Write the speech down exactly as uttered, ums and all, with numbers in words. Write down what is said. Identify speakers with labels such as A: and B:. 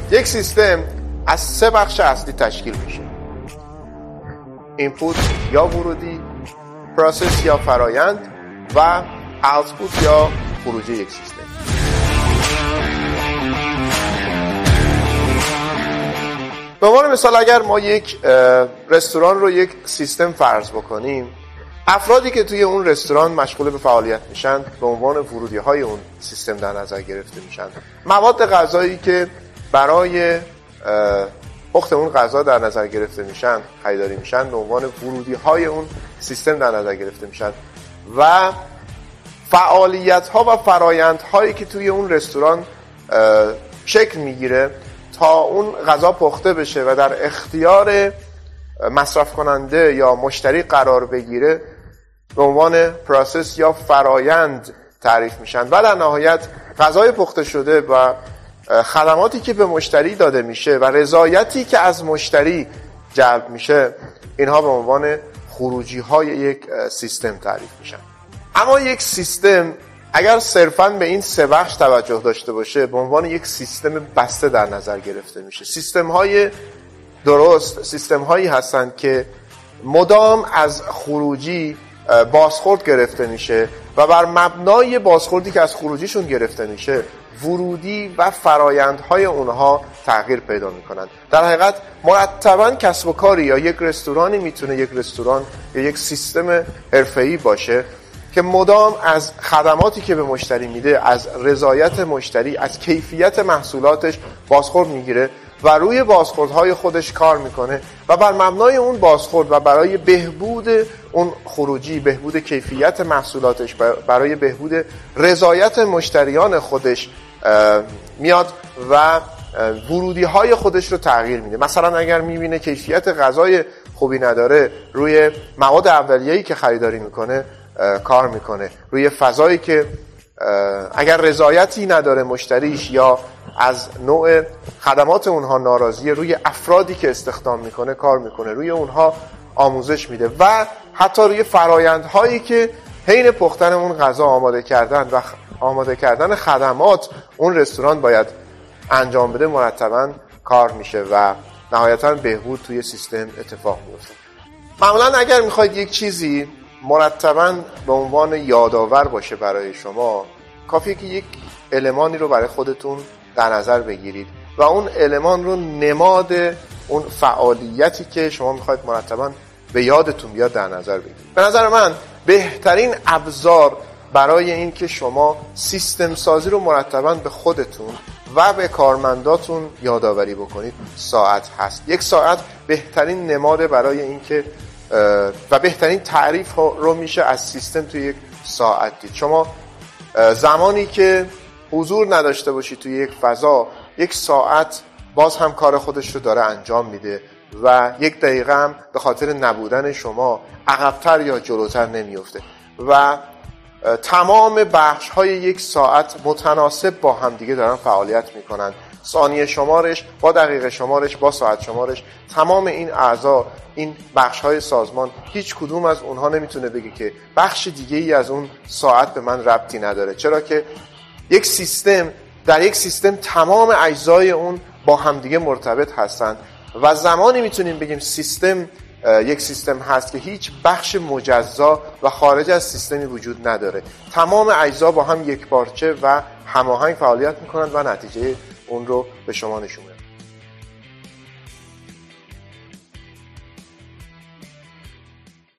A: یک سیستم از سه بخش اصلی تشکیل میشه: اینپوت یا ورودی، پروسس یا فرایند و آوتپوت یا خروجی یک سیستم. به عنوان مثال اگر ما یک رستوران رو یک سیستم فرض بکنیم، افرادی که توی اون رستوران مشغول به فعالیت میشن به عنوان ورودی های اون سیستم در نظر گرفته میشن. مواد غذایی که برای پخت اون غذا در نظر گرفته میشن، خریداری میشن، به عنوان ورودی های اون سیستم در نظر گرفته میشن. و فعالیت ها و فرایند هایی که توی اون رستوران شکل میگیره تا اون غذا پخته بشه و در اختیار مصرف کننده یا مشتری قرار بگیره به عنوان پروسس یا فرایند تعریف میشن. و در نهایت غذای پخته شده و خدماتی که به مشتری داده میشه و رضایتی که از مشتری جلب میشه، اینها به عنوان خروجی های یک سیستم تعریف میشن. اما یک سیستم اگر صرفاً به این سه بخش توجه داشته باشه، به عنوان یک سیستم بسته در نظر گرفته میشه. سیستم های درست سیستم هایی هستند که مدام از خروجی بازخورد گرفته میشه و بر مبنای بازخوردی که از خروجیشون گرفته میشه ورودی و فرایندهای اونها تغییر پیدا میکنن. در حقیقت مرتباً کسب و کاری یا یک رستورانی میتونه یک رستوران یا یک سیستم حرفه‌ای باشه که مدام از خدماتی که به مشتری میده، از رضایت مشتری، از کیفیت محصولاتش بازخورد میگیره و روی بازخوردهای خودش کار میکنه و بر مبنای اون بازخورد و برای بهبود اون خروجی، بهبود کیفیت محصولاتش، برای بهبود رضایت مشتریان خودش میاد و ورودی های خودش رو تغییر میده. مثلا اگر میبینه کیفیت غذای خوبی نداره، روی مواد اولیه‌ای که خریداری میکنه کار میکنه، روی فضایی که اگر رضایتی نداره مشتریش یا از نوع خدمات اونها ناراضیه، روی افرادی که استخدام میکنه کار میکنه، روی اونها آموزش میده و حتی روی فرایندهایی که حین پختن اون غذا آماده کردن و آماده کردن خدمات اون رستوران باید انجام بده مرتباً کار میشه و نهایتاً بهبود توی سیستم اتفاق میفته. معمولاً اگر میخواید یک چیزی مرتباً به عنوان یادآور باشه برای شما، کافیه که یک المانی رو برای خودتون در نظر بگیرید و اون المان رو نماد اون فعالیتی که شما میخواید مرتباً به یادتون بیاد در نظر بگیرید. به نظر من بهترین ابزار برای این که شما سیستم سازی رو مرتباً به خودتون و به کارمنداتون یادآوری بکنید ساعت هست. یک ساعت بهترین نماد برای این که و بهترین تعریف رو میشه از سیستم توی یک ساعت دید. شما زمانی که حضور نداشته باشید توی یک فضا، یک ساعت باز هم کار خودش رو داره انجام میده و یک دقیقه هم به خاطر نبودن شما عقب‌تر یا جلوتر نمیفته و تمام بخش های یک ساعت متناسب با هم دیگه دارن فعالیت میکنن. ثانیه شمارش با دقیقه شمارش با ساعت شمارش، تمام این اعضا، این بخش های سازمان، هیچ کدوم از اونها نمیتونه بگه که بخش دیگه ای از اون ساعت به من ربطی نداره، چرا که یک سیستم در یک سیستم تمام اجزای اون با هم دیگه مرتبط هستن و زمانی میتونیم بگیم سیستم یک سیستم هست که هیچ بخش مجزا و خارج از سیستمی وجود نداره. تمام اجزا با هم یک پارچه و هماهنگ فعالیت میکنند و نتیجه اون رو به شما نشون میدن.